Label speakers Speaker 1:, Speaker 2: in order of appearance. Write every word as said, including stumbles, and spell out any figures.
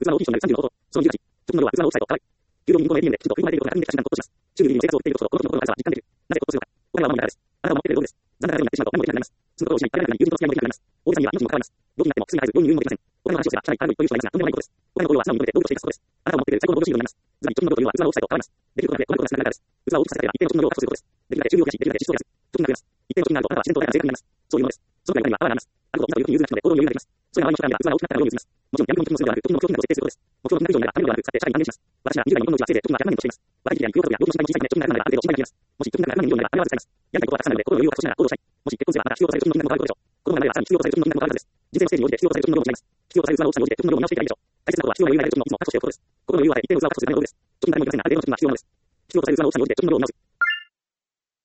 Speaker 1: 器の大きい人になるさんじゅうのこと、そのじゅうはち、直近の量は器の大きさと辛い。給料に日本の エーティーエム できちんと振り込まれていることが確認できた瞬間とことします。収入にも生活を送っていることと、この人の心の長さは実感できる。なぜことをするのか。お金は物の力です。あなたを守っている道具です。残高がゼロになってしまうと何もできなくなります。そのことを失い、誰かに友人と付き合いもできなくなります。大げさには命にも関わります。病気になっても薬が入る、病院に入院もできません。お金の話をすれば、社内からの一という人がいますが、とんでもないことです。お金の行動は素直に認めて道具として生かすことです。あなたを持っている最高のご両親になります。つまり、直近の量というのは器の大きさと変わります。できることだけ、このことが少なくなるからです。器を大きくさせたければ、一定の直近の量を確保することです。できるだけ収入を増やし、できるだけ支出を減らす。貯金が増えます。一定の貯金があると、あなたは自然と誰かの生活になります。そういうものです。そのくらいお金にはパワーがあります。あることを見たというふうに融通な人で行動に余裕ができます。それが周りの人から見れば器が大きくなったら量に移ります。もちろん、闇雲の貯金をするのではなく、貯金の目標金額を設定することです。目標の金額以上になれば、ためではなく、使って社会に還元します。私はにじゅう代の日本のうちはせいぜい貯金はひゃくまん円としています。若い時期や肉用家族や労働の社会に小さい金で貯金がなくなれば、ある程度心配になります。もし貯金額がひゃくまん円以上になれば、金は使います。やりたいことはたくさんあるので、心の余裕を確保しながら行動したい。もし結婚すれば、また必要とされる貯金の金額も変わることでしょう。子供が生まればさらに必要とされる貯金の金額も変わるはずです。人生のステージに応じて必要とされる貯金の量も違います。必要とされる器の大きさに応じて貯金の量を見直していけばいいでしょう。大切なことは必要な余裕が得られる貯金のいつも確保しておくことです。心の余裕は一定の器を確保するための道具です。貯金のための目標になる例の貯金は必要なものです。必要とされる器の大きさに応じて貯金の量を見直す。